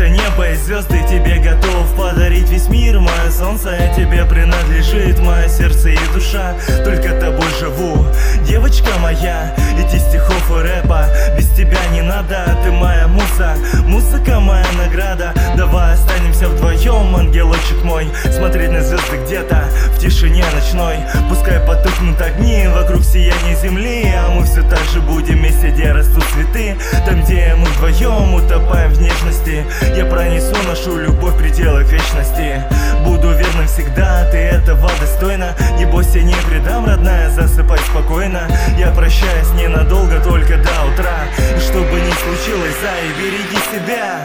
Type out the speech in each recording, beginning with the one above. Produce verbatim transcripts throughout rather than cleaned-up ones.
это небо и звезды, тебе готов подарить весь мир. Мое солнце тебе принадлежит, мое сердце и душа, только тобой живу, девочка моя. Эти стихов и рэпа без тебя не надо, ты моя муза, музыка моя награда. Давай останемся вдвоем, ангелочек мой, смотреть на звезды где-то в тишине ночной. Пускай потухнут огни, вокруг сияние земли, а мы все так же будем вместе, где растут цветы. Там, где мы вдвоем утопаем в нежности, я пронесу нашу любовь в пределах вечности. Буду верным всегда, ты этого достойна. Не бойся, не предам, родная, засыпай спокойно. Я прощаюсь ненадолго, только до утра. И что бы ни случилось, зай, береги себя.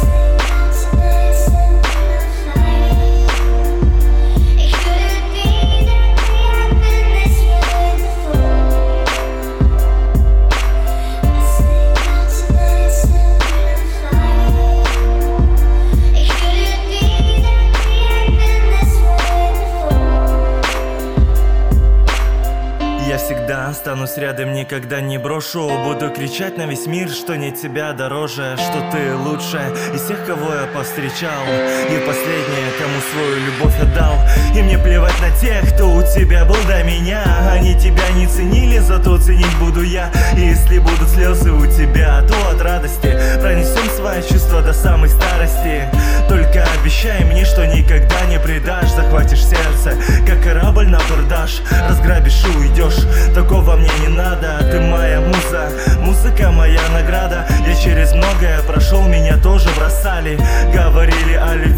Я всегда останусь рядом, никогда не брошу. Буду кричать на весь мир, что нет тебя дороже, что ты лучшая из всех, кого я повстречал, и последняя, кому свою любовь отдал. И мне плевать на тех, кто у тебя был до меня. Они тебя не ценили, зато ценить буду я. И если будут слезы у тебя, то от радости пронесем свои чувства до самой старости. Только обещай мне, что никогда не предашь. Захватишь сердце, как корабль на абордаж, разграбишь и уйдешь. Такого мне не надо, ты моя муза, музыка моя награда. Я через многое прошел, меня тоже бросали, говорили о любви.